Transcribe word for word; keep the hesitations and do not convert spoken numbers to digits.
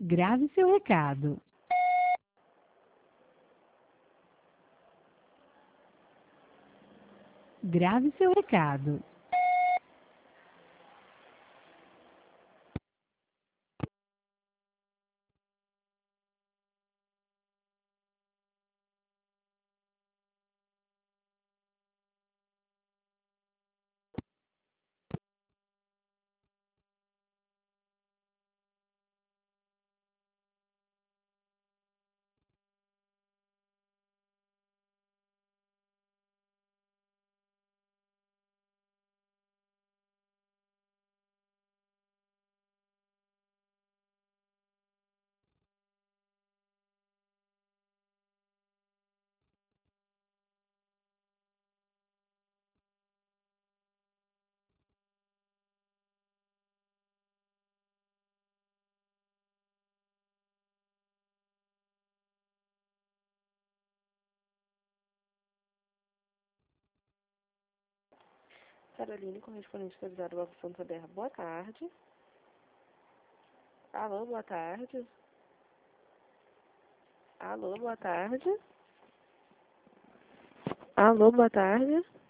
Grave seu recado. Grave seu recado. Caroline, correspondente da Avisado Banco Santander. Boa tarde. Alô, boa tarde. Alô, boa tarde. Alô, boa tarde.